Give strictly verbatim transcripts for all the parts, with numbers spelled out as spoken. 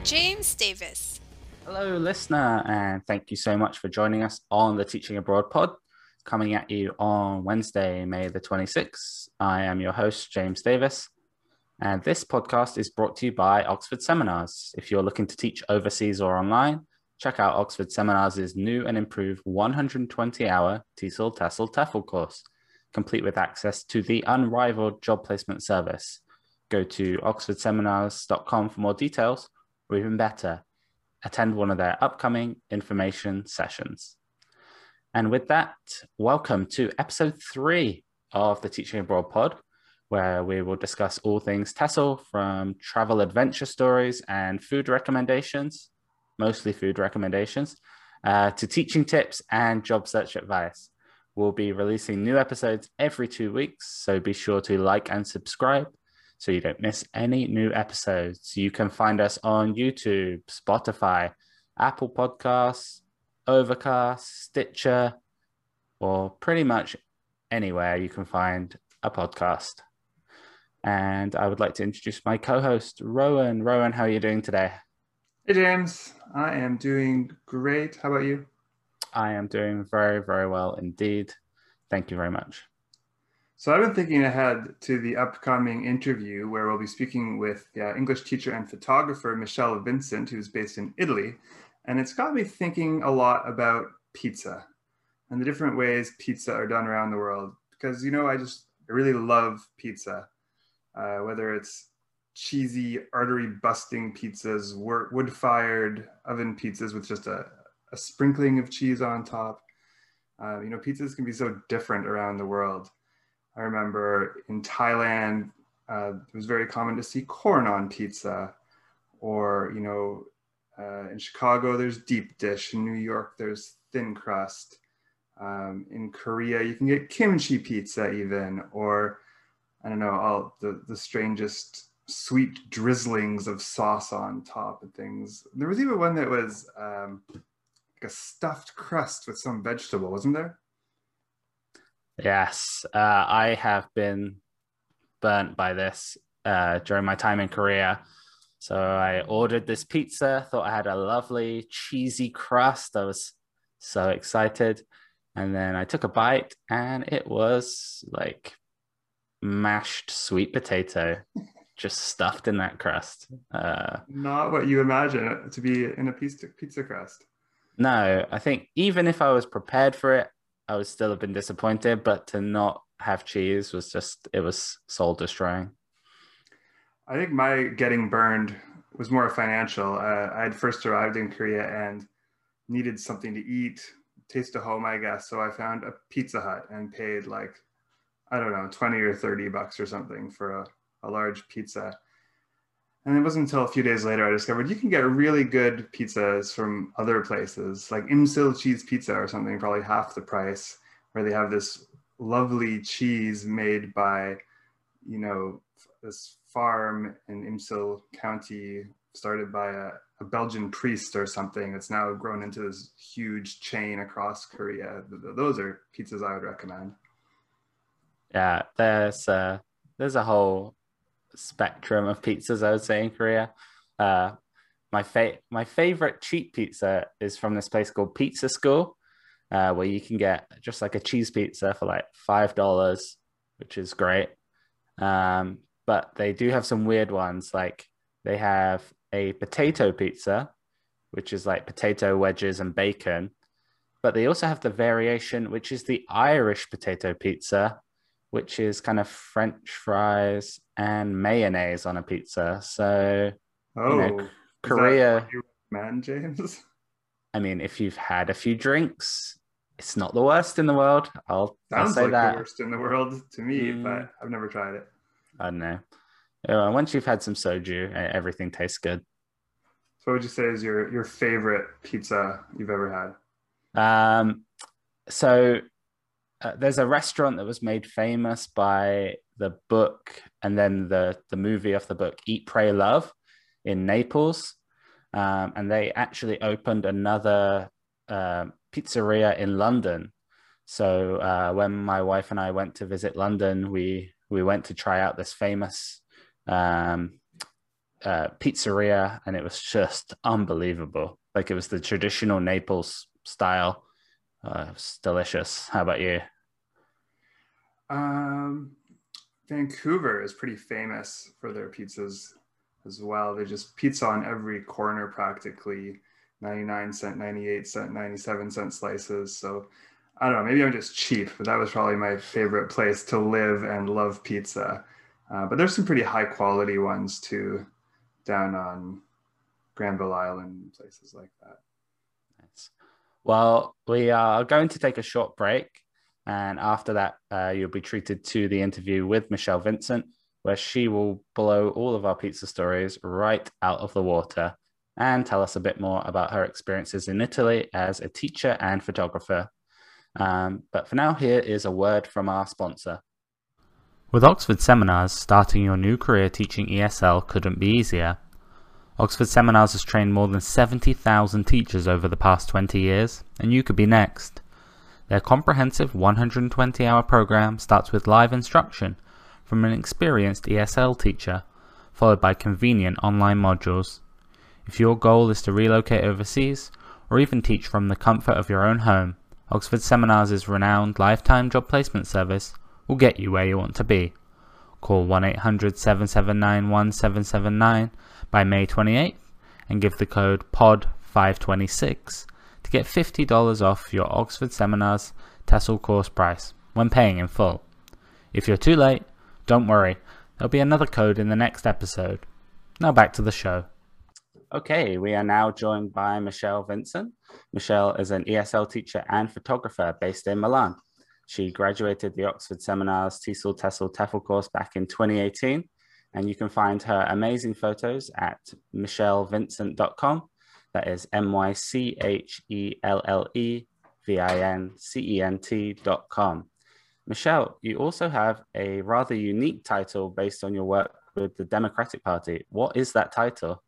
James Davis. Hello, listener, and thank you so much for joining us on the Teaching Abroad pod, coming at you on Wednesday, May the twenty-sixth. I am your host, James Davis, and this podcast is brought to you by Oxford Seminars. If you're looking to teach overseas or online, check out Oxford Seminars' new and improved one hundred twenty hour TESOL, TESOL, TEFL course, complete with access to the unrivaled job placement service. Go to oxford seminars dot com for more details, or even better, attend one of their upcoming information sessions. And with that, welcome to episode three of the Teaching Abroad pod, where we will discuss all things TESOL, from travel adventure stories and food recommendations, mostly food recommendations, uh, to teaching tips and job search advice. We'll be releasing new episodes every two weeks, so be sure to like and subscribe so you don't miss any new episodes. You can find us on YouTube, Spotify, Apple Podcasts, Overcast, Stitcher, or pretty much anywhere you can find a podcast. And I would like to introduce my co-host, Rowan. Rowan, how are you doing today? Hey, James. I am doing great. How about you? I am doing very, very well indeed. Thank you very much. So I've been thinking ahead to the upcoming interview where we'll be speaking with the English teacher and photographer, Michelle Vincent, who's based in Italy. And it's got me thinking a lot about pizza and the different ways pizza are done around the world. Because, you know, I just I really love pizza, uh, whether it's cheesy, artery-busting pizzas, wood-fired oven pizzas with just a, a sprinkling of cheese on top. Uh, you know, pizzas can be so different around the world. I remember in Thailand, uh, it was very common to see corn on pizza, or, you know, uh, in Chicago, there's deep dish. In New York, there's thin crust. Um, in Korea, you can get kimchi pizza even, or, I don't know, all the, the strangest sweet drizzlings of sauce on top and things. There was even one that was um, like a stuffed crust with some vegetable, wasn't there? Yes, uh, I have been burnt by this uh, during my time in Korea. So I ordered this pizza, thought I had a lovely cheesy crust. I was so excited. And then I took a bite and it was like mashed sweet potato, just stuffed in that crust. Uh, Not what you imagine it to be in a pizza, pizza crust. no, I think even if I was prepared for it, I would still have been disappointed, but to not have cheese was just, it was soul destroying. I think my getting burned was more financial. Uh, I had first arrived in Korea and needed something to eat, taste of home, I guess. So I found a Pizza Hut and paid like, I don't know, twenty or thirty bucks or something for a, a large pizza. And it wasn't until a few days later I discovered you can get really good pizzas from other places, like Imsil Cheese Pizza or something, probably half the price, where they have this lovely cheese made by, you know, this farm in Imsil County, started by a, a Belgian priest or something. It's now grown into this huge chain across Korea. Those are pizzas I would recommend. Yeah, there's uh, there's a whole spectrum of pizzas, I would say, in Korea. Uh, my fa- my favorite cheap pizza is from this place called Pizza School, uh, where you can get just like a cheese pizza for like five dollars, which is great. Um, but they do have some weird ones. Like they have a potato pizza, which is like potato wedges and bacon. But they also have the variation, which is the Irish potato pizza, which is kind of French fries and mayonnaise on a pizza. So, Oh, you know, is Korea, that what you recommend, James? I mean, if you've had a few drinks, it's not the worst in the world. I'll, I'll Sounds say like that. the worst in the world to me, Mm, but I've never tried it. I don't know. Uh, once you've had some soju, e- everything tastes good. So what would you say is your, your favorite pizza you've ever had? Um, so uh, there's a restaurant that was made famous by the book and then the the movie of the book Eat, Pray, Love in Naples, um, and they actually opened another uh, pizzeria in London. So uh, when my wife and I went to visit London, we we went to try out this famous um, uh, pizzeria, and it was just unbelievable. Like it was the traditional Naples style. Uh, it was delicious. How about you? Um, Vancouver is pretty famous for their pizzas as well. They just pizza on every corner practically, ninety-nine cent, ninety-eight cent, ninety-seven cent slices. So I don't know, maybe I'm just cheap, but that was probably my favorite place to live and love pizza. Uh, but there's some pretty high quality ones too down on Granville Island, places like that. Nice. Well, we are going to take a short break. And after that, uh, you'll be treated to the interview with Michelle Vincent, where she will blow all of our pizza stories right out of the water and tell us a bit more about her experiences in Italy as a teacher and photographer. Um, but for now, here is a word from our sponsor. With Oxford Seminars, starting your new career teaching E S L couldn't be easier. Oxford Seminars has trained more than seventy thousand teachers over the past twenty years, and you could be next. Their comprehensive one hundred twenty hour program starts with live instruction from an experienced E S L teacher, followed by convenient online modules. If your goal is to relocate overseas, or even teach from the comfort of your own home, Oxford Seminars' renowned lifetime job placement service will get you where you want to be. Call one eight hundred, seven seven nine, one seven seven nine by May twenty-eighth and give the code P O D five twenty-six to get fifty dollars off your Oxford Seminars TESOL course price when paying in full. If you're too late, don't worry, there'll be another code in the next episode. Now back to the show. Okay, we are now joined by Michelle Vincent. Michelle is an E S L teacher and photographer based in Milan. She graduated the Oxford Seminars TESOL TESOL TEFL course back in twenty eighteen, and you can find her amazing photos at michelle vincent dot com. That is M Y C H E L L E V I N C E N T dot com. Michelle, you also have a rather unique title based on your work with the Democratic Party. What is that title?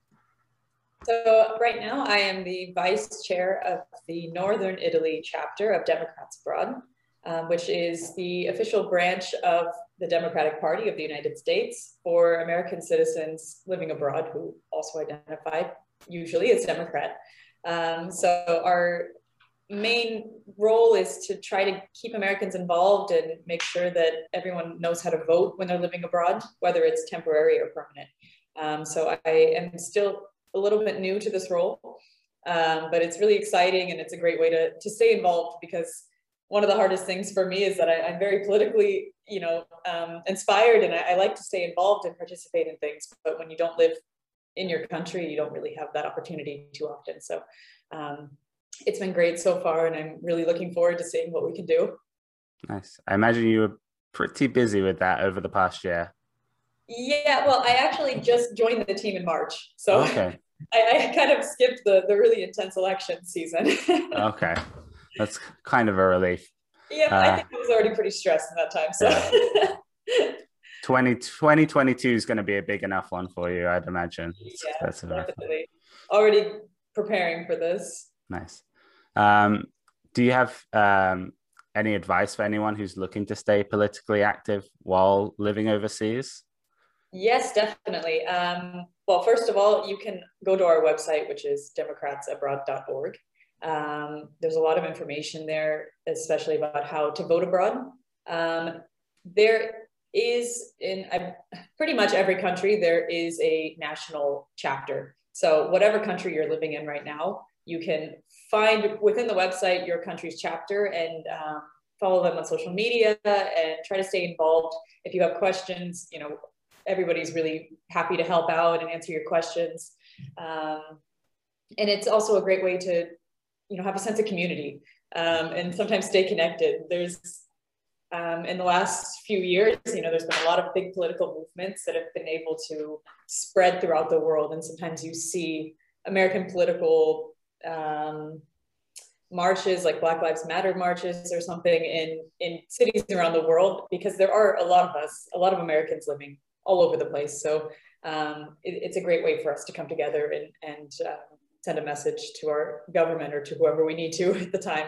So right now I am the vice chair of the Northern Italy chapter of Democrats Abroad, um, which is the official branch of the Democratic Party of the United States for American citizens living abroad who also identify usually as Democrat. Um, so our main role is to try to keep Americans involved and make sure that everyone knows how to vote when they're living abroad, whether it's temporary or permanent. Um, so I am still a little bit new to this role, um, but it's really exciting and it's a great way to, to stay involved, because one of the hardest things for me is that I, I'm very politically, you know, um, inspired, and I, I like to stay involved and participate in things. But when you don't live in your country, you don't really have that opportunity too often. So um, it's been great so far, and I'm really looking forward to seeing what we can do. Nice. I imagine you were pretty busy with that over the past year. Yeah, well, I actually just joined the team in March. So okay. I, I kind of skipped the, the really intense election season. Okay. That's kind of a relief. Yeah, uh, I think I was already pretty stressed at that time. So yeah. twenty twenty-two is going to be a big enough one for you, I'd imagine. Yeah, That's definitely. Already preparing for this. Nice. Um, do you have um, any advice for anyone who's looking to stay politically active while living overseas? Yes, definitely. Um, well, first of all, you can go to our website, which is democrats abroad dot org. Um, there's a lot of information there, especially about how to vote abroad. Um, there is, in uh, pretty much every country, there is a national chapter. So whatever country you're living in right now, you can find within the website your country's chapter and um, follow them on social media and try to stay involved. If you have questions, you know, everybody's really happy to help out and answer your questions. Um, and it's also a great way to, you know, have a sense of community um, and sometimes stay connected. There's, um, in the last few years, you know, there's been a lot of big political movements that have been able to spread throughout the world. And sometimes you see American political um, marches, like Black Lives Matter marches or something in, in cities around the world, because there are a lot of us, a lot of Americans living all over the place. So um, it, it's a great way for us to come together and, and uh, send a message to our government or to whoever we need to at the time.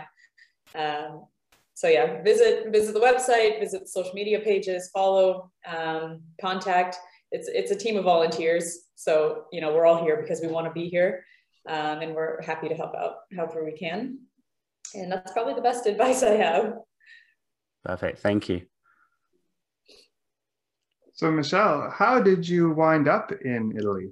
Um, so yeah, visit, visit the website, visit the social media pages, follow, um, contact. it's, it's a team of volunteers. So, you know, we're all here because we want to be here. Um, and we're happy to help out however we can. And that's probably the best advice I have. Perfect. Thank you. So Michelle, how did you wind up in Italy?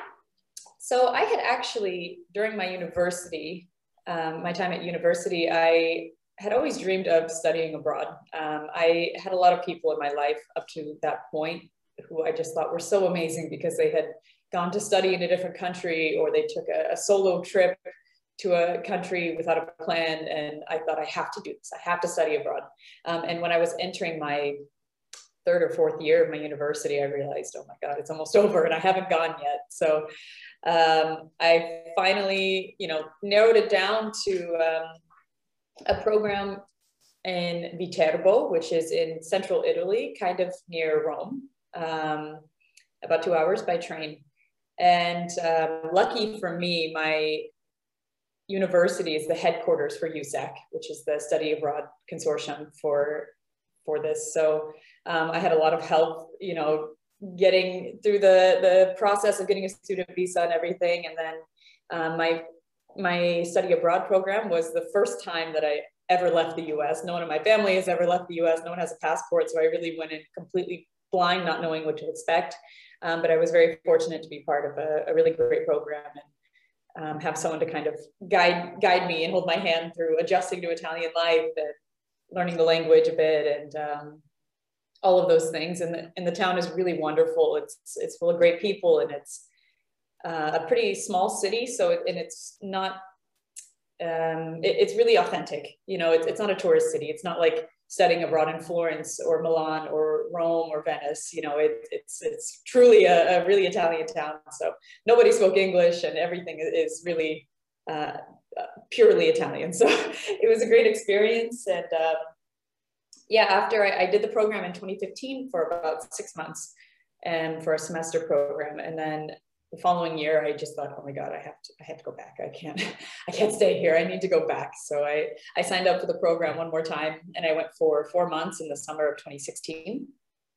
So I had actually, during my university, um, my time at university, I had always dreamed of studying abroad. Um, I had a lot of people in my life up to that point who I just thought were so amazing because they had gone to study in a different country, or they took a, a solo trip to a country without a plan. And I thought, I have to do this. I have to study abroad. Um, and when I was entering my third or fourth year of my university, I realized, oh my God, it's almost over and I haven't gone yet. So um, I finally, you know, narrowed it down to um, a program in Viterbo, which is in central Italy, kind of near Rome, um, about two hours by train. And um, lucky for me, my university is the headquarters for U S A C, which is the Study Abroad Consortium for, for this. So um, I had a lot of help, you know, getting through the, the process of getting a student visa and everything. And then um, my, my study abroad program was the first time that I ever left the U S. No one in my family has ever left the U S. No one has a passport. So I really went in completely blind, not knowing what to expect. Um, but I was very fortunate to be part of a, a really great program and um, have someone to kind of guide, guide me and hold my hand through adjusting to Italian life and learning the language a bit and um, all of those things. And the, and the town is really wonderful. It's, it's full of great people, and it's uh, a pretty small city. So, it, and it's not, um, it, it's really authentic. You know, it's, it's not a tourist city. It's not like studying abroad in Florence or Milan or Rome or Venice. You know, it, it's, it's truly a, a really Italian town. So nobody spoke English, and everything is really uh, purely Italian. So it was a great experience. And uh, yeah, after I, I did the program in twenty fifteen for about six months and for a semester program. And then the following year, I just thought, oh my God, I have to, I have to go back. I can't, I can't stay here. I need to go back. So I, I signed up for the program one more time, and I went for four months in the summer of twenty sixteen.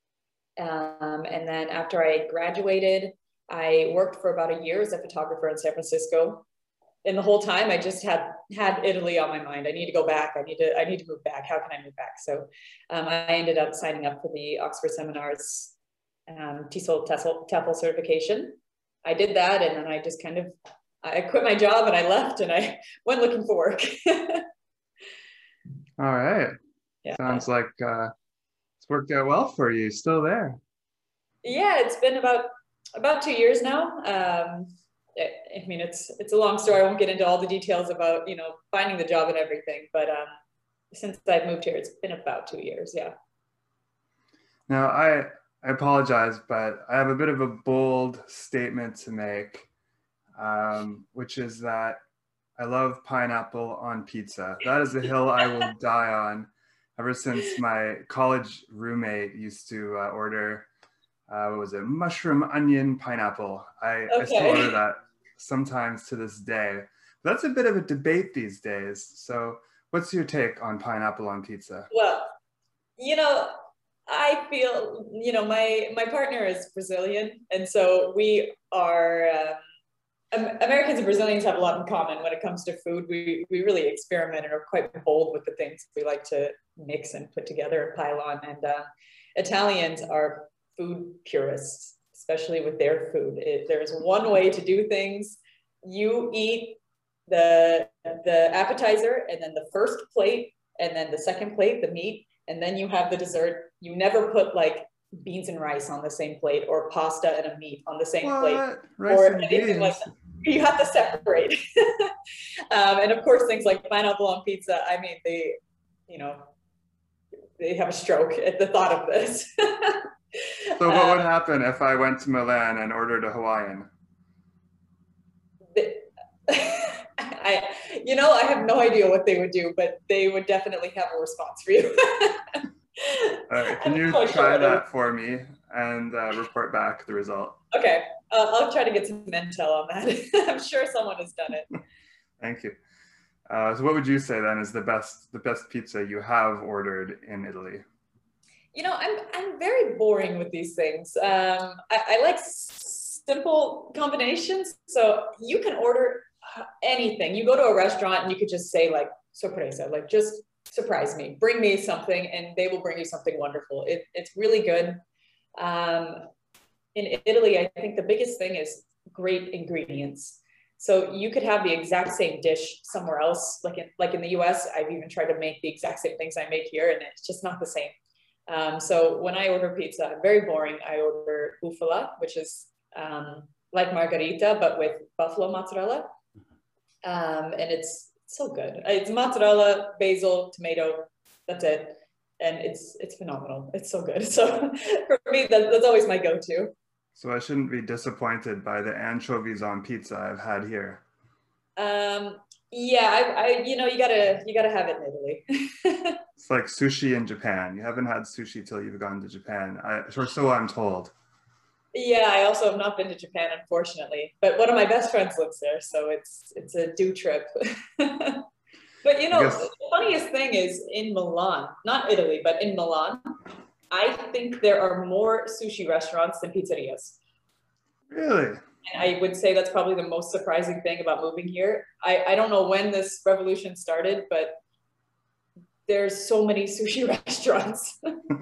Um, and then after I graduated, I worked for about a year as a photographer in San Francisco. And the whole time I just had, had Italy on my mind. I need to go back. I need to, I need to move back. How can I move back? So um, I ended up signing up for the Oxford Seminars um, TESOL TEFL certification. I did that, and then I just kind of, I quit my job and I left, and I went looking for work. All right. Yeah. Sounds like uh, it's worked out well for you. Still there? Yeah, it's been about about two years now. Um, it, I mean, it's it's a long story. I won't get into all the details about, you know, finding the job and everything, but um, since I've moved here, it's been about two years. Yeah. Now, I. I apologize, but I have a bit of a bold statement to make, um, which is that I love pineapple on pizza. That is a hill I will die on. Ever since my college roommate used to uh, order, uh, what was it, mushroom, onion, pineapple. I, okay. I still order that sometimes to this day. But that's a bit of a debate these days. So what's your take on pineapple on pizza? Well, you know, I feel, you know, my, my partner is Brazilian. And so we are, um, Americans and Brazilians have a lot in common when it comes to food. We, we really experiment and are quite bold with the things we like to mix and put together and pile on. And uh, Italians are food purists, especially with their food. It, there's one way to do things. You eat the, the appetizer, and then the first plate, and then the second plate, the meat, and then you have the dessert. You never put like beans and rice on the same plate, or pasta and a meat on the same what? plate, rice or and anything beans. like that. You have to separate. um, and of course, things like pineapple on pizza. I mean, they, you know, they have a stroke at the thought of this. So what um, would happen if I went to Milan and ordered a Hawaiian? The, I, you know, I have no idea what they would do, but they would definitely have a response for you. All right, can you try sure that for me and uh, report back the result? Okay, uh, I'll try to get some intel on that. I'm sure someone has done it. Thank you. Uh, so what would you say then is the best, the best pizza you have ordered in Italy? You know, I'm I'm very boring with these things. Um, I, I like simple combinations. So you can order anything. You go to a restaurant and you could just say like sorpresa, like just surprise me, bring me something, and they will bring you something wonderful. It, it's really good. Um, in Italy, I think the biggest thing is great ingredients. So you could have the exact same dish somewhere else, like in, like in the U S, I've even tried to make the exact same things I make here, and it's just not the same. Um, so when I order pizza, I'm very boring. I order bufala, which is um, like margarita, but with buffalo mozzarella. Um, and it's so good. It's mozzarella, basil, tomato, that's it. And it's it's phenomenal. It's so good. So for me, that, that's always my go-to. So I shouldn't be disappointed by the anchovies on pizza I've had here. Um, yeah, I, I, you know, you gotta, you gotta have it in Italy. It's like sushi in Japan. You haven't had sushi till you've gone to Japan. I, or so I'm told. Yeah, I also have not been to Japan, unfortunately. But one of my best friends lives there, so it's it's a due trip. But you know, guess... the funniest thing is in Milan, not Italy, but in Milan, I think there are more sushi restaurants than pizzerias. Really? And I would say that's probably the most surprising thing about moving here. I, I don't know when this revolution started, but there's so many sushi restaurants.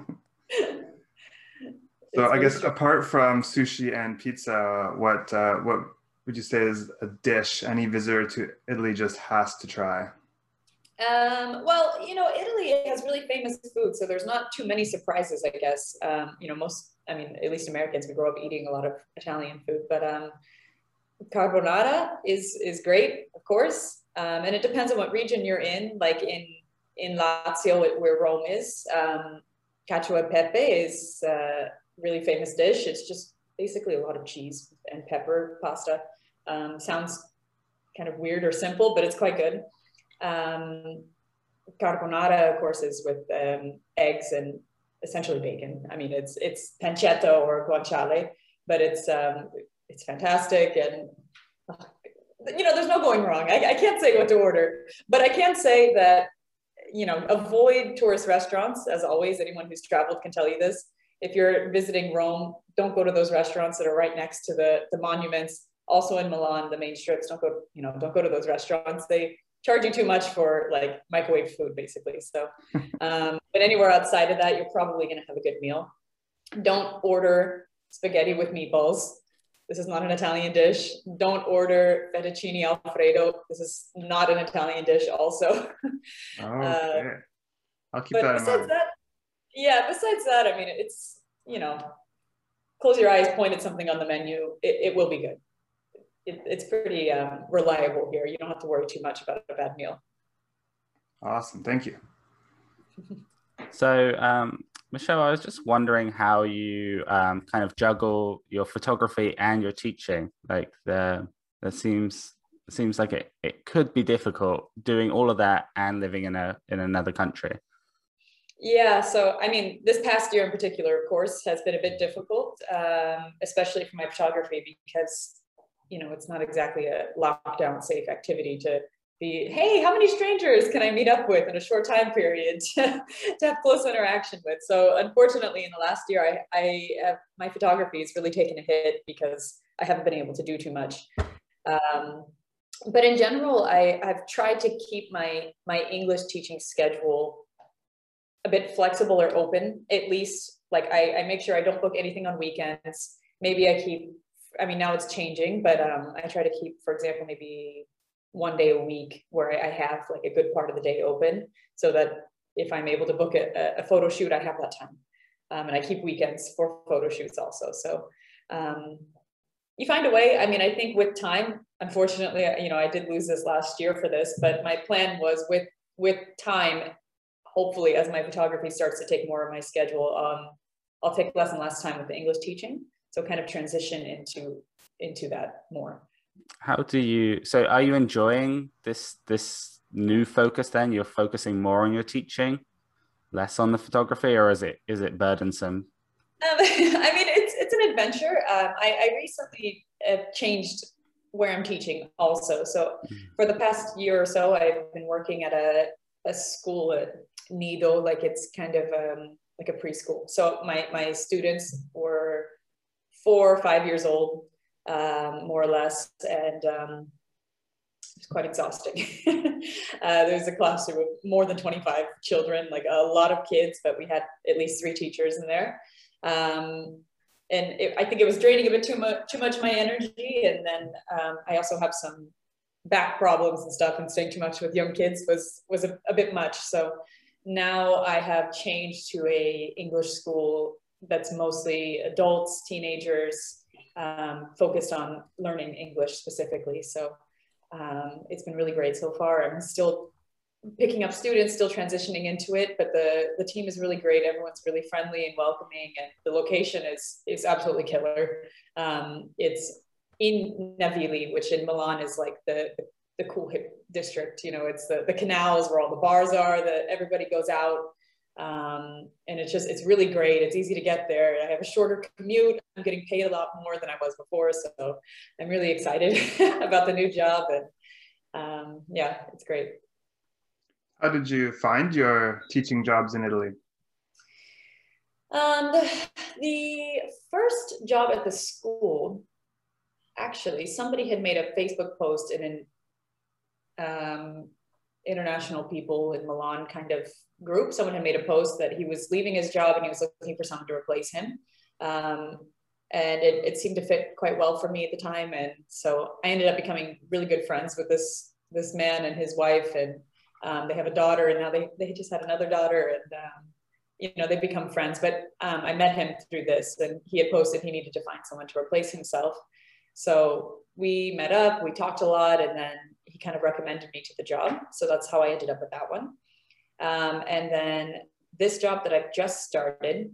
So I guess strange. Apart from sushi and pizza, what uh, what would you say is a dish any visitor to Italy just has to try? Um, well, you know, Italy has really famous food, so there's not too many surprises, I guess. Um, you know, most, I mean, at least Americans, we grow up eating a lot of Italian food, but um, carbonara is is great, of course, um, and it depends on what region you're in. Like in in Lazio, where Rome is, um, cacio e pepe is a really famous dish. It's just basically a lot of cheese and pepper pasta. Um, sounds kind of weird or simple, but it's quite good. Um, carbonara, of course, is with um, eggs and essentially bacon. I mean, it's it's pancetta or guanciale, but it's um, it's fantastic, and uh, you know, there's no going wrong. I, I can't say what to order, but I can say that, you know, avoid tourist restaurants. As always, anyone who's traveled can tell you this. If you're visiting Rome, don't go to those restaurants that are right next to the the monuments. Also in Milan, the main strips, don't go, you know, don't go to those restaurants. They charge you too much for like microwave food, basically. So, um, but anywhere outside of that, you're probably going to have a good meal. Don't order spaghetti with meatballs. This is not an Italian dish. Don't order fettuccine Alfredo. This is not an Italian dish also. Okay. Uh, I'll keep that in mind. That, yeah, besides that, I mean, it's, you know, close your eyes, point at something on the menu. It, it will be good. It, it's pretty um, reliable here. You don't have to worry too much about a bad meal. Awesome. Thank you. So, um, Michelle, I was just wondering how you um, kind of juggle your photography and your teaching. Like, the that seems it seems like it, it could be difficult doing all of that and living in a in another country. Yeah, so I mean, this past year in particular, of course, has been a bit difficult, um, especially for my photography, because, you know, it's not exactly a lockdown safe activity to be, hey, how many strangers can I meet up with in a short time period to, to have close interaction with? So unfortunately, in the last year, I, I have, my photography has really taken a hit because I haven't been able to do too much. Um, but in general, I, I've tried to keep my, my English teaching schedule a bit flexible or open, at least. Like I, I make sure I don't book anything on weekends. Maybe I keep, I mean, now it's changing, but um, I try to keep, for example, maybe one day a week where I have like a good part of the day open, so that if I'm able to book a, a photo shoot, I have that time. Um, and I keep weekends for photo shoots also. So um, you find a way. I mean, I think with time, unfortunately, you know, I did lose this last year for this, but my plan was with, with time, hopefully as my photography starts to take more of my schedule, um, I'll take less and less time with the English teaching. So kind of transition into, into that more. How do you, so are you enjoying this, this new focus then? You're focusing more on your teaching, less on the photography, or is it, is it burdensome? Um, I mean, it's, it's an adventure. Um, I, I recently have changed where I'm teaching also. So for the past year or so, I've been working at a, a school at Nido, like it's kind of um, like a preschool. So my, my students were four or five years old, um, more or less. And um, it's quite exhausting. uh, there's a classroom of more than twenty-five children, like a lot of kids, but we had at least three teachers in there. Um, and it, I think it was draining a bit too much, too much of my energy. And then um, I also have some back problems and stuff, and staying too much with young kids was, was a, a bit much. So now I have changed to a English school that's mostly adults, teenagers, um, focused on learning English specifically. So um, it's been really great so far. I'm still picking up students, still transitioning into it, but the, the team is really great. Everyone's really friendly and welcoming, and the location is, is absolutely killer. Um, it's in Navili, which in Milan is like the, the, the cool hip district. You know, it's the, the canals where all the bars are, that everybody goes out. Um, and it's just, it's really great. It's easy to get there. I have a shorter commute. I'm getting paid a lot more than I was before. So I'm really excited about the new job. And um, yeah, it's great. How did you find your teaching jobs in Italy? Um, the, the first job at the school, actually, somebody had made a Facebook post in an um, international people in Milan kind of group. Someone had made a post that he was leaving his job and he was looking for someone to replace him. Um, and it, it seemed to fit quite well for me at the time. And so I ended up becoming really good friends with this, this man and his wife. And um, they have a daughter, and now they, they just had another daughter. And, um, you know, they've become friends. But um, I met him through this, and he had posted he needed to find someone to replace himself. So we met up, we talked a lot, and then he kind of recommended me to the job. So that's how I ended up with that one. Um, and then this job that I've just started,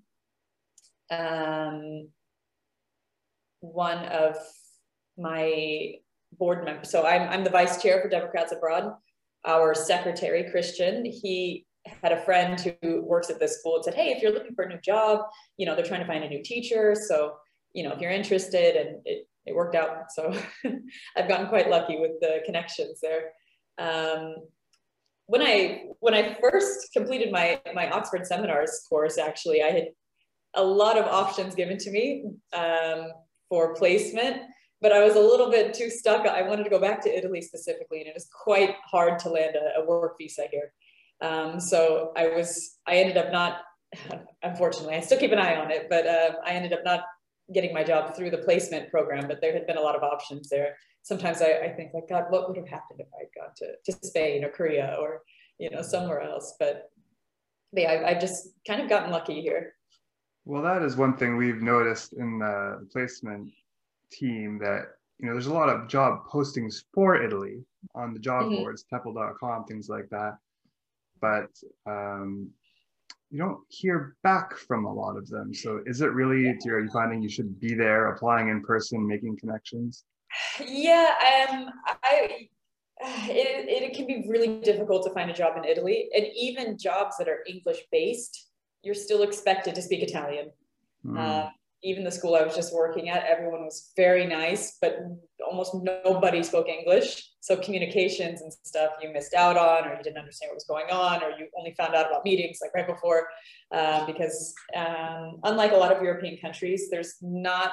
um, one of my board members, so I'm, I'm the vice chair for Democrats Abroad. Our secretary, Christian, he had a friend who works at this school and said, hey, if you're looking for a new job, you know, they're trying to find a new teacher. So, you know, if you're interested, and it, it worked out. So I've gotten quite lucky with the connections there. Um, when I, when I first completed my, my Oxford Seminars course, actually, I had a lot of options given to me um, for placement, but I was a little bit too stuck. I wanted to go back to Italy specifically, and it was quite hard to land a, a work visa here. Um, so I was, I ended up not, unfortunately, I still keep an eye on it, but uh, I ended up not getting my job through the placement program, but there had been a lot of options there. Sometimes I, I think like, God, what would have happened if I had gone to, to Spain or Korea or, you know, somewhere else. But, but yeah, I, I've just kind of gotten lucky here. Well, that is one thing we've noticed in the placement team, that, you know, there's a lot of job postings for Italy on the job mm-hmm. boards, T E P L dot com, things like that. But um, you don't hear back from a lot of them. So is it really, are you finding you should be there, applying in person, making connections? Yeah, um, I, it, it can be really difficult to find a job in Italy. And even jobs that are English-based, you're still expected to speak Italian. Mm. Uh, even the school I was just working at, everyone was very nice, but almost nobody spoke English. So communications and stuff you missed out on, or you didn't understand what was going on, or you only found out about meetings like right before, uh, because um, unlike a lot of European countries, there's not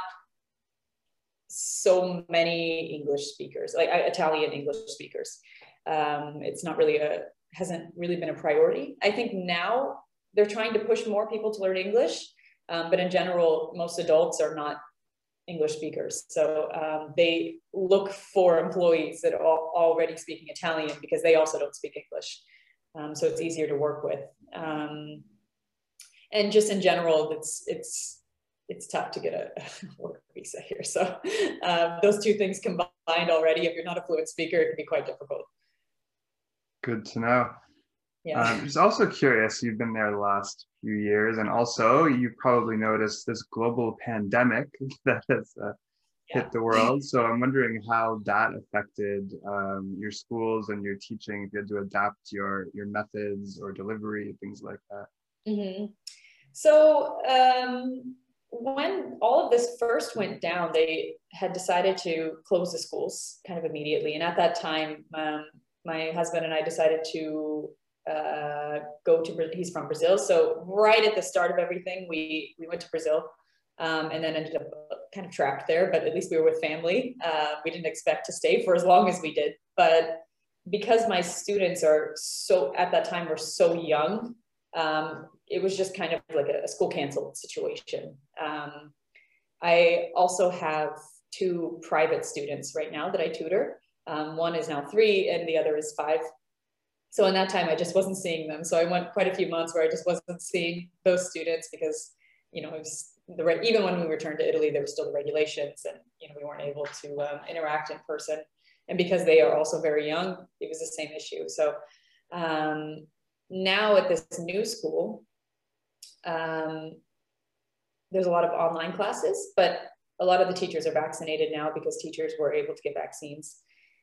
so many English speakers, like Italian English speakers. Um, it's not really a, hasn't really been a priority. I think now they're trying to push more people to learn English. Um, but in general, most adults are not English speakers. So um, they look for employees that are already speaking Italian, because they also don't speak English. Um, so it's easier to work with. Um, and just in general, it's, it's, it's tough to get a work visa here. So um, those two things combined already, if you're not a fluent speaker, it can be quite difficult. Good to know. Yeah. Um, I'm just also curious, you've been there the last few years, and also you've probably noticed this global pandemic that has uh, hit yeah. the world. So I'm wondering how that affected um, your schools and your teaching, if you had to adapt your, your methods or delivery, things like that. Mm-hmm. So um, when all of this first went down, they had decided to close the schools kind of immediately. And at that time, um, my husband and I decided to uh, go to, he's from Brazil. So right at the start of everything, we, we went to Brazil um, and then ended up kind of trapped there, but at least we were with family. Uh, we didn't expect to stay for as long as we did, but because my students are so, at that time, were so young, um, it was just kind of like a, a school canceled situation. Um, I also have two private students right now that I tutor. Um, one is now three and the other is five. So in that time, I just wasn't seeing them. So I went quite a few months where I just wasn't seeing those students because, you know, it was the, even when we returned to Italy, there were still the regulations and, you know, we weren't able to um, interact in person. And because they are also very young, it was the same issue. So um, now at this new school, um, there's a lot of online classes, but a lot of the teachers are vaccinated now because teachers were able to get vaccines.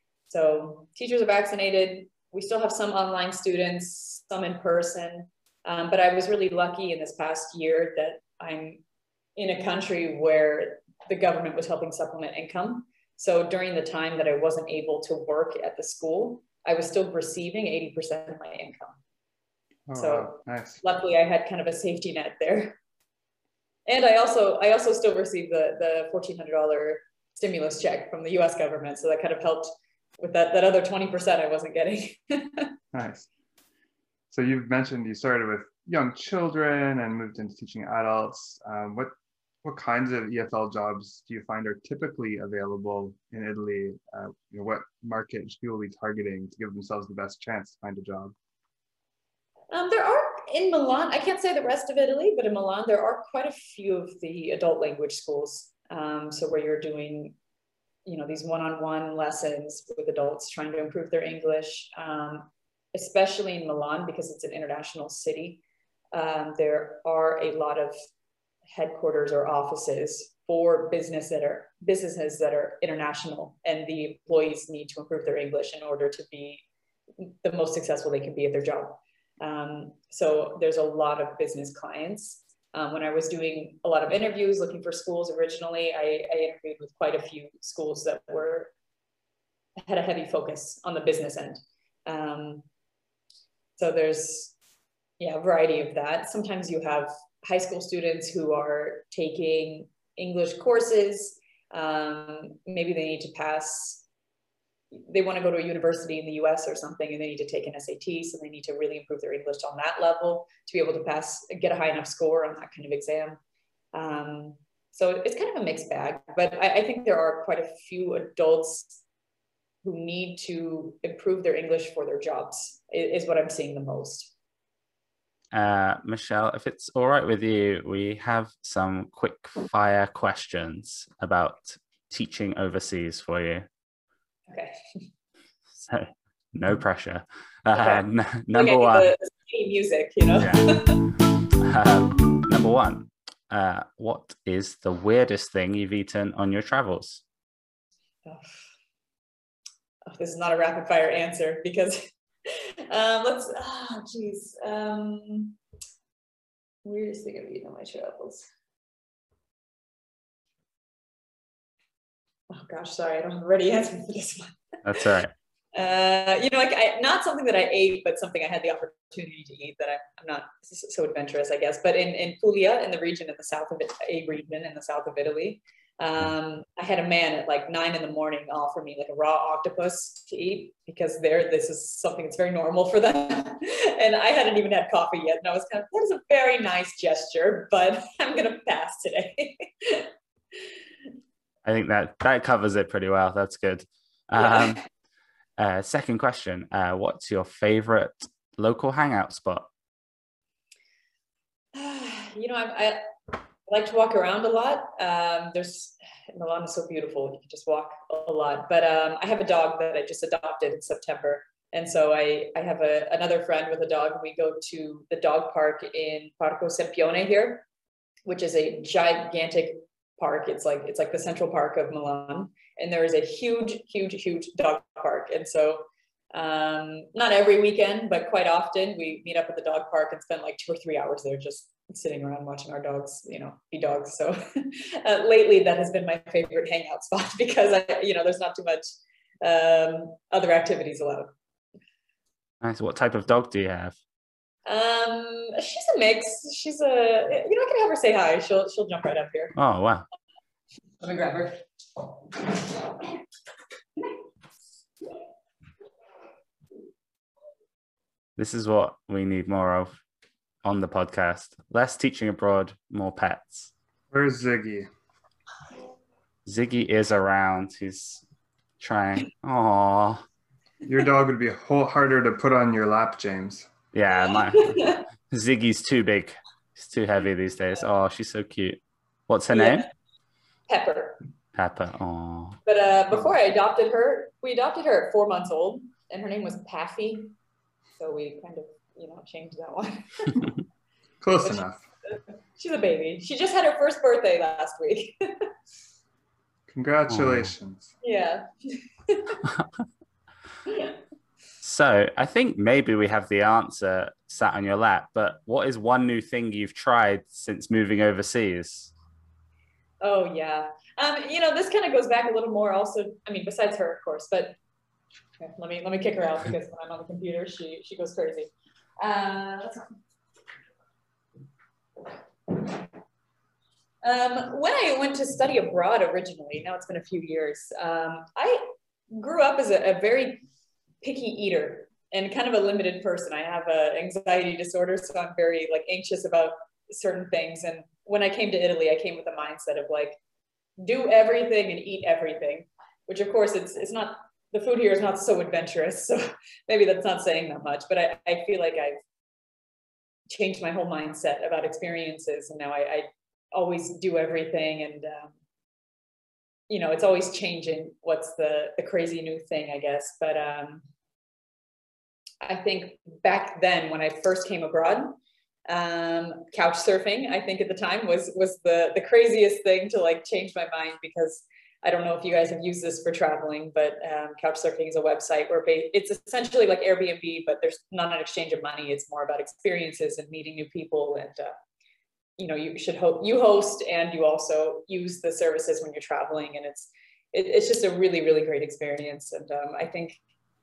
So teachers are vaccinated. We still have some online students, some in person, um, but I was really lucky in this past year that I'm in a country where the government was helping supplement income. So during the time that I wasn't able to work at the school, I was still receiving eighty percent of my income. Oh, so wow. Nice. Luckily I had kind of a safety net there. And I also, I also still received the, the fourteen hundred dollar stimulus check from the U S government. So that kind of helped with that, that other twenty percent I wasn't getting. Nice. So you've mentioned you started with young children and moved into teaching adults. Um, what what kinds of E F L jobs do you find are typically available in Italy? Uh, you know, what market should people be targeting to give themselves the best chance to find a job? Um, there are in Milan, I can't say the rest of Italy, but in Milan, there are quite a few of the adult language schools. Um, so where you're doing, you know, these one-on-one lessons with adults trying to improve their English, um, especially in Milan, because it's an international city. Um, there are a lot of headquarters or offices for business that are businesses that are international, and the employees need to improve their English in order to be the most successful they can be at their job. Um, so there's a lot of business clients. Um, when I was doing a lot of interviews looking for schools originally, I, I interviewed with quite a few schools that were had a heavy focus on the business end. Um, so there's yeah, a variety of that. Sometimes you have high school students who are taking English courses. Um, maybe they need to pass, they want to go to a university in the U S or something, and they need to take an S A T. So they need to really improve their English on that level to be able to pass, get a high enough score on that kind of exam. Um, so it's kind of a mixed bag, but I, I think there are quite a few adults who need to improve their English for their jobs, is what I'm seeing the most. Uh, Michelle, if it's all right with you, we have some quick fire questions about teaching overseas for you. Okay. So, no pressure. Uh, Okay. n- number like one. The, the music, you know? Yeah. um, number one. Uh, what is the weirdest thing you've eaten on your travels? Oh. Oh, this is not a rapid fire answer because um, let's, oh, geez. Um, weirdest thing I've eaten on my travels. Oh gosh, sorry, I don't have a ready answer for this one. That's all right. Uh, you know, like I, not something that I ate, but something I had the opportunity to eat that I, I'm not so adventurous, I guess. But in, in Puglia, in the region in the south of it, a region in the south of Italy, um, I had a man at like nine in the morning offer me like a raw octopus to eat because there, this is something that's very normal for them. And I hadn't even had coffee yet. And I was kind of, that is a very nice gesture, but I'm going to pass today. I think that that covers it pretty well. That's good. Um, yeah. uh, second question, uh, what's your favorite local hangout spot? You know, I, I like to walk around a lot. Um, there's, Milan is so beautiful. You can just walk a lot. But um, I have a dog that I just adopted in September. And so I, I have a, another friend with a dog. We go to the dog park in Parco Sempione here, which is a gigantic park. It's like, it's like the Central Park of Milan. And there is a huge, huge, huge dog park. And so um, not every weekend, but quite often we meet up at the dog park and spend like two or three hours there just sitting around watching our dogs, you know, be dogs. So uh, lately that has been my favorite hangout spot because, I, you know, there's not too much um, other activities allowed. Nice. What type of dog do you have? Um, she's a mix. She's a, you know, I can have her say hi. She'll, she'll jump right up here. Oh, wow. Let me grab her. This is what we need more of on the podcast. Less teaching abroad, more pets. Where's Ziggy? Ziggy is around. He's trying. Aww. Your dog would be a whole harder to put on your lap, James. Yeah, my Ziggy's too big. He's too heavy these days. Oh, she's so cute. What's her Yeah. name? Pepper. Pepper. Oh. But uh, before I adopted her, we adopted her at four months old, and her name was Paffy. So we kind of, you know, changed that one. Close But enough. She's a baby. She just had her first birthday last week. Congratulations. Yeah. So I think maybe we have the answer sat on your lap, but what is one new thing you've tried since moving overseas? Oh yeah. Um, you know, this kind of goes back a little more also, I mean, besides her, of course, but okay, let me let me kick her out because when I'm on the computer, she she goes crazy. Uh, let's Um, when I went to study abroad originally, now it's been a few years, um, I grew up as a, a very picky eater and kind of a limited person. I have an anxiety disorder, so I'm very like anxious about certain things. And when I came to Italy, I came with a mindset of like, do everything and eat everything, which of course it's, it's not, the food here is not so adventurous. So maybe that's not saying that much, but I, I feel like I've changed my whole mindset about experiences. And now I, I always do everything. And, um, you know, it's always changing what's the, the crazy new thing, I guess. But um, I think back then when I first came abroad, um, couch surfing, I think at the time was, was the, the craziest thing to like change my mind, because I don't know if you guys have used this for traveling, but um, couch surfing is a website where it's essentially like Airbnb, but there's not an exchange of money. It's more about experiences and meeting new people. And, uh, you know, you should hope you host and you also use the services when you're traveling. And it's, it, it's just a really, really great experience. And um, I think,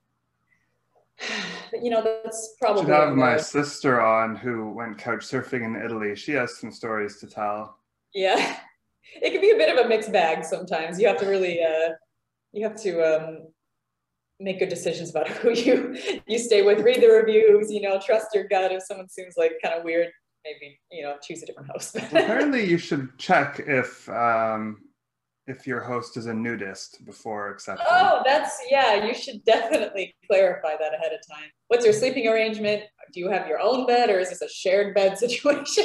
you know, that's probably. Should have my sister on who went couch surfing in Italy. She has some stories to tell. Yeah. It can be a bit of a mixed bag sometimes. You have to really, uh, you have to um, make good decisions about who you you stay with. Read the reviews, you know, trust your gut. If someone seems like kind of weird, maybe, you know, choose a different host. Well, apparently you should check if um, if your host is a nudist before accepting. Oh, that's, yeah, you should definitely clarify that ahead of time. What's your sleeping arrangement? Do you have your own bed or is this a shared bed situation?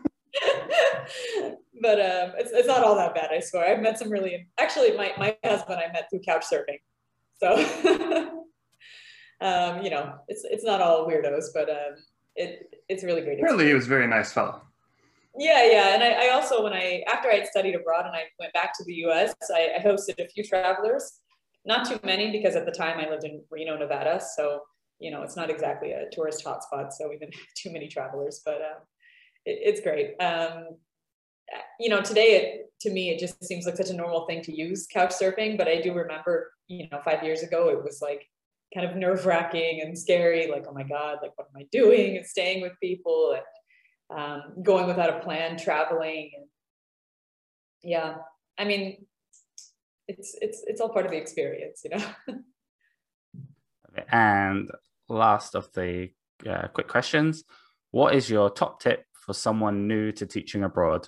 But um, it's, it's not all that bad, I swear. I've met some really, actually my, my husband I met through couch surfing. So, um, you know, it's it's not all weirdos, but um, it it's a really great experience. Apparently he was a very nice fellow. Yeah, yeah. And I, I also, when I, after I had studied abroad and I went back to the U S, I, I hosted a few travelers, not too many because at the time I lived in Reno, Nevada. So, you know, it's not exactly a tourist hotspot. So we didn't have too many travelers, but um, it, it's great. Um, you know, today, it, to me, it just seems like such a normal thing to use couch surfing. But I do remember, you know, five years ago, it was like kind of nerve wracking and scary. Like, oh my God, like, what am I doing? And staying with people and um, going without a plan, traveling. And yeah, I mean, it's, it's, it's all part of the experience, you know? And last of the uh, quick questions, what is your top tip for someone new to teaching abroad?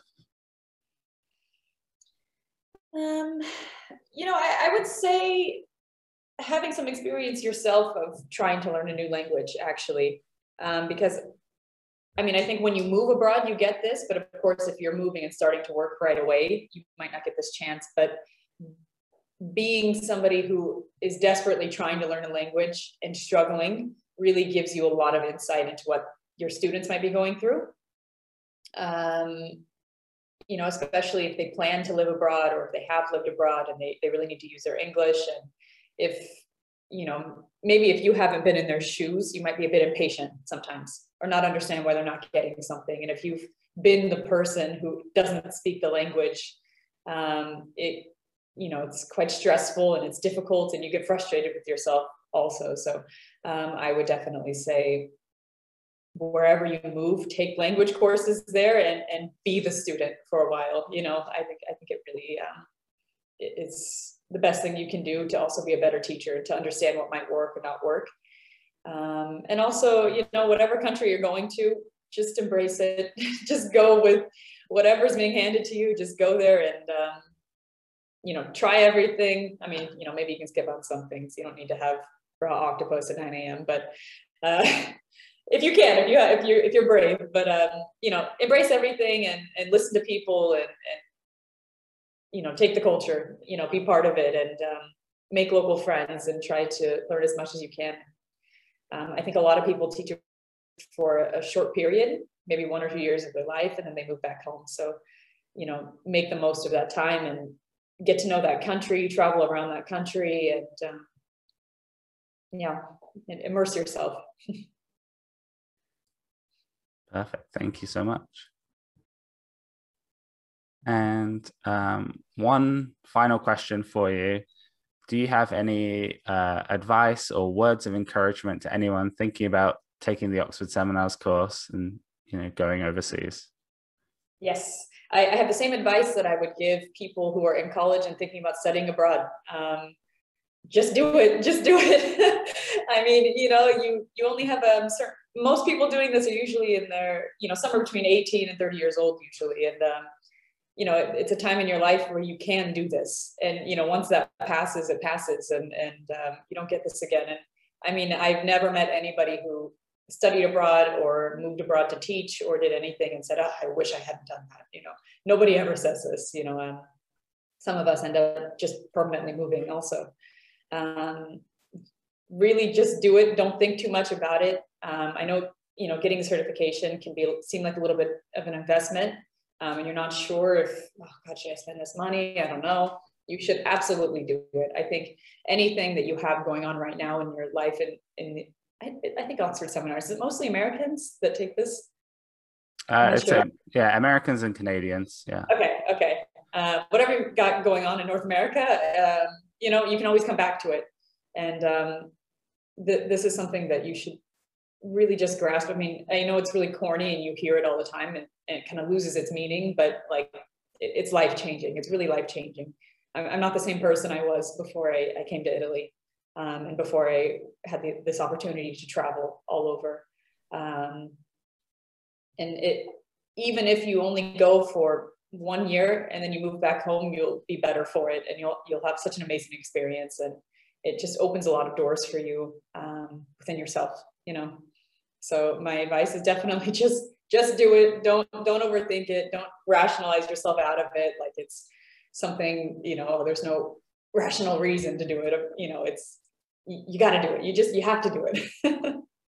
Um, you know, I, I would say having some experience yourself of trying to learn a new language, actually, um, because I mean, I think when you move abroad, you get this, but of course, if you're moving and starting to work right away, you might not get this chance. But being somebody who is desperately trying to learn a language and struggling really gives you a lot of insight into what your students might be going through. Um, you know, especially if they plan to live abroad or if they have lived abroad and they, they really need to use their English. And if, you know, maybe if you haven't been in their shoes, you might be a bit impatient sometimes or not understand why they're not getting something. And if you've been the person who doesn't speak the language, um, it, you know, it's quite stressful and it's difficult and you get frustrated with yourself also. So um, I would definitely say wherever you move, take language courses there and, and be the student for a while. You know, I think, I think it really, um, it, it's the best thing you can do to also be a better teacher, to understand what might work or not work. Um, and also, you know, whatever country you're going to, just embrace it. Just go with whatever's being handed to you. Just go there and, um, you know, try everything. I mean, you know, maybe you can skip on some things. You don't need to have raw octopus at nine a m, but uh, if you can, if you if you if you're brave, but um, you know, embrace everything and and listen to people and and you know, take the culture. You know, be part of it and um, make local friends and try to learn as much as you can. Um, I think a lot of people teach for a short period, maybe one or two years of their life, and then they move back home. So, you know, make the most of that time and get to know that country, travel around that country, and um, yeah, and immerse yourself. Perfect. Thank you so much. And um, one final question for you. Do you have any uh, advice or words of encouragement to anyone thinking about taking the Oxford Seminars course and, you know, going overseas? Yes, I, I have the same advice that I would give people who are in college and thinking about studying abroad. Um, just do it, just do it. I mean, you know, you, you only have a certain, most people doing this are usually in their, you know, somewhere between eighteen and thirty years old usually. And, um, you know, it, it's a time in your life where you can do this. And, you know, once that passes, it passes and, and um, you don't get this again. And I mean, I've never met anybody who studied abroad or moved abroad to teach or did anything and said, oh, I wish I hadn't done that. You know, nobody ever says this, you know, um, some of us end up just permanently moving also. Um, really just do it. Don't think too much about it. Um, I know, you know, getting a certification can be, seem like a little bit of an investment um, and you're not sure if, oh God, should I spend this money? I don't know. You should absolutely do it. I think anything that you have going on right now in your life and in, in I, I think Oxford Seminars, is it mostly Americans that take this? Uh, it's sure. a, yeah, Americans and Canadians. Yeah. Okay. Okay. Uh, whatever you've got going on in North America, um, you know, you can always come back to it. And um, th this is something that you should really just grasp. I mean, I know it's really corny and you hear it all the time and, and it kind of loses its meaning, but like it, it's life changing. It's really life changing. I'm, I'm not the same person I was before I, I came to Italy. Um, and before I had the, this opportunity to travel all over. Um, and it, even if you only go for one year and then you move back home, you'll be better for it. And you'll, you'll have such an amazing experience. And it just opens a lot of doors for you um, within yourself, you know? So my advice is definitely just, just do it. Don't, don't overthink it. Don't rationalize yourself out of it. Like it's something, you know, there's no rational reason to do it. You know, it's, you, you got to do it. You just, you have to do it.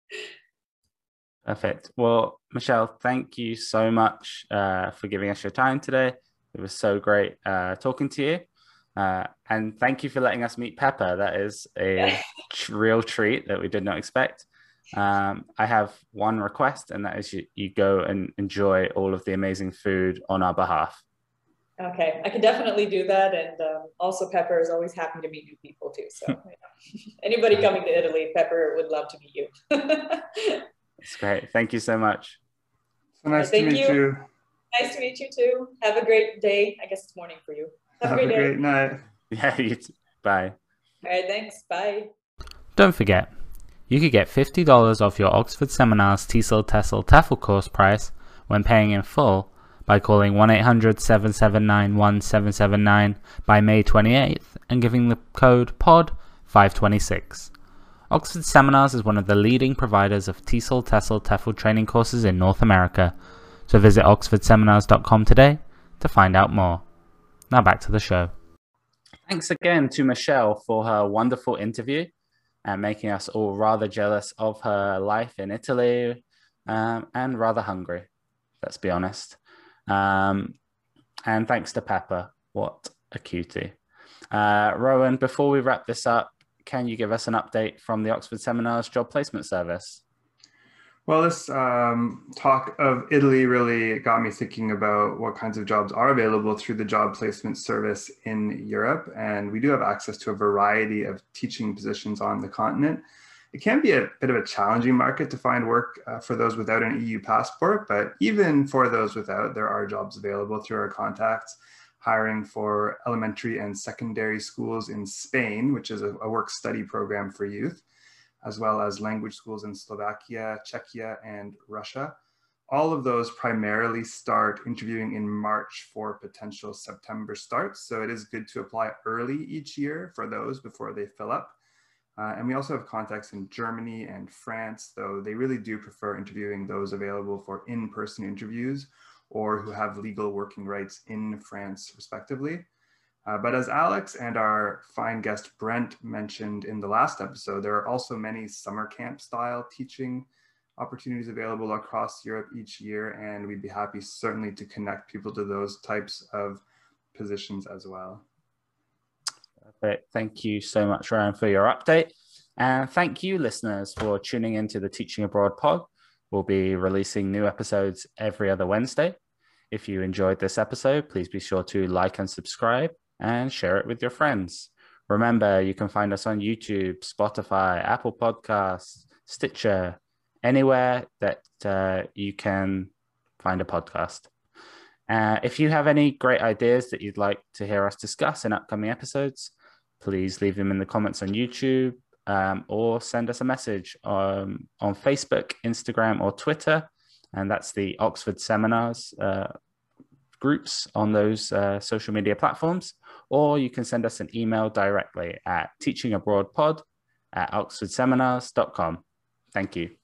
Perfect. Well, Michelle, thank you so much uh, for giving us your time today. It was so great uh, talking to you. Uh, and thank you for letting us meet Pepper. That is a yeah. real treat that we did not expect. Um, I have one request, and that is you, you go and enjoy all of the amazing food on our behalf. Okay, I can definitely do that. And um, also Pepper is always happy to meet new people too. So yeah. Anybody coming to Italy, Pepper would love to meet you. That's great. Thank you so much. So nice Thank to meet you. you. Nice to meet you too. Have a great day. I guess it's morning for you. Have, Have a great, a great day. night. Yeah, you too. Bye. All right, thanks. Bye. Don't forget, you could get fifty dollars off your Oxford Seminars TESOL TESOL TEFL course price when paying in full by calling one eight hundred, seven seven nine, one seven seven nine by May twenty-eighth and giving the code P O D five twenty-six. Oxford Seminars is one of the leading providers of TESOL TESOL TEFL training courses in North America, so visit oxford seminars dot com today to find out more. Now back to the show. Thanks again to Michelle for her wonderful interview and making us all rather jealous of her life in Italy um, and rather hungry, let's be honest. Um, and thanks to Pepper. What a cutie. Uh, Rowan, before we wrap this up, can you give us an update from the Oxford Seminars Job Placement Service? Well, this um, talk of Italy really got me thinking about what kinds of jobs are available through the job placement service in Europe. And we do have access to a variety of teaching positions on the continent. It can be a bit of a challenging market to find work uh, for those without an E U passport, but even for those without, there are jobs available through our contacts, hiring for elementary and secondary schools in Spain, which is a, a work-study program for youth, as well as language schools in Slovakia, Czechia, and Russia. All of those primarily start interviewing in March for potential September starts. So it is good to apply early each year for those before they fill up. Uh, and we also have contacts in Germany and France, though they really do prefer interviewing those available for in-person interviews or who have legal working rights in France, respectively. Uh, but as Alex and our fine guest Brent mentioned in the last episode, there are also many summer camp style teaching opportunities available across Europe each year, and we'd be happy certainly to connect people to those types of positions as well. Perfect. Thank you so much, Ryan, for your update. And thank you, listeners, for tuning into the Teaching Abroad pod. We'll be releasing new episodes every other Wednesday. If you enjoyed this episode, please be sure to like and subscribe and share it with your friends. Remember, you can find us on YouTube, Spotify, Apple Podcasts, Stitcher, anywhere that uh, you can find a podcast. Uh, if you have any great ideas that you'd like to hear us discuss in upcoming episodes, please leave them in the comments on YouTube um, or send us a message on, on Facebook, Instagram, or Twitter. And that's the Oxford Seminars uh, groups on those uh, social media platforms. Or you can send us an email directly at teachingabroadpod at oxford seminars dot com. Thank you.